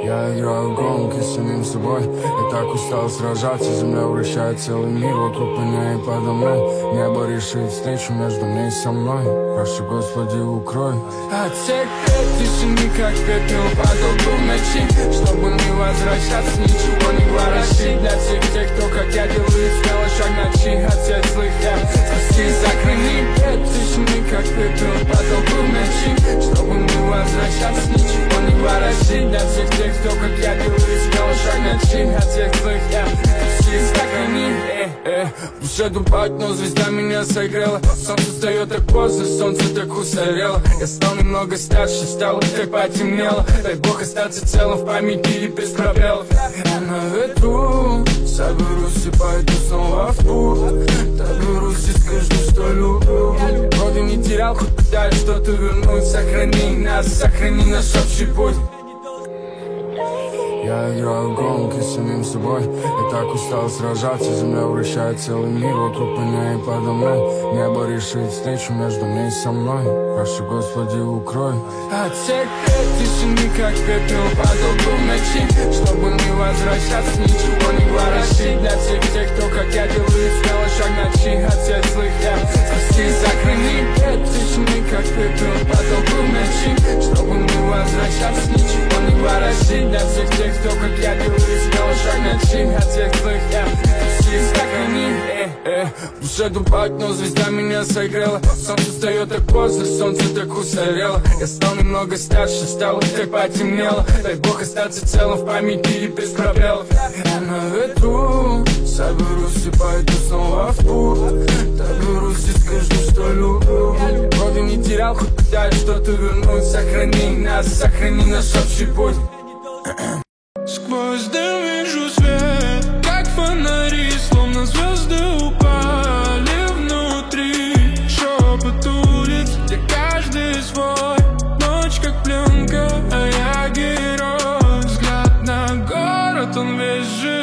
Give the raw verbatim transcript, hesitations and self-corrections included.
Я играю в гонки с самим собой. Я так устал сражаться, земля вращает целый мир вокруг меня и подо мной. Небо решит встречу между мной и со мной. Прошу, Господи, укрой. От всех бед тишины, как пепел падал в ночи. Чтобы не возвращаться, ничего не ворошить. Для всех тех, кто, как я, делает смело шаг ночи. От всех злых я спаси, сохрани. Бед тишины, как пепел падал в ночи. Чтобы не возвращаться, ничего не ворошить. Для всех тех, кто, как я, делает смело шаг ночи. От всех злых я спаси, сохрани. э, э. В душе дубак, но звезда меня согрела. Солнце встает так поздно, солнце так устарело. Я стал немного старше, стало так потемнело. Дай Бог остаться целым в памяти и без пробелов. Я на ветру соберусь и пойду снова в путь. Доберусь и скажу, что люблю. Вроде не терял, хоть пытаюсь что-то вернуть. Сохрани нас, сохрани наш общий путь. Я играю в гонки с самим собой. Я так устал сражаться, земля вращает целый мир вокруг меня и подо мной. Небо решит встречу между мной и со мной. Прошу, Господи, укрой. От всех бед тишины, как пепел падал в ночи. Чтобы не возвращаться, ничего не ворошить. Для всех тех, кто, как я, делает смело шаг ночи. От всех злых я спаси, сохрани. Бед тишины, как пепел падал в ночи. Чтобы не возвращаться, ничего не ворошить. Для всех тех, кто, как я, делает смело шаг ночи. От всех злых я спаси, сохрани. э, э. В душе дубак, но звезда меня согрела. Солнце встает так поздно, солнце так устарело. Я стал немного старше, стало так потемнело. Дай Бог остаться целым в памяти и без пробелов. Я на ветру соберусь и пойду снова в путь. Доберусь и скажу, что люблю. Вроде не терял, хоть пытаюсь что-то вернуть. Сохрани нас, сохрани наш общий путь. Сквозь дым вижу свет, как фонари, словно звезды упали внутри. Шепот улиц, где каждый свой. Ночь как пленка, а я герой. Взгляд на город, он весь жив.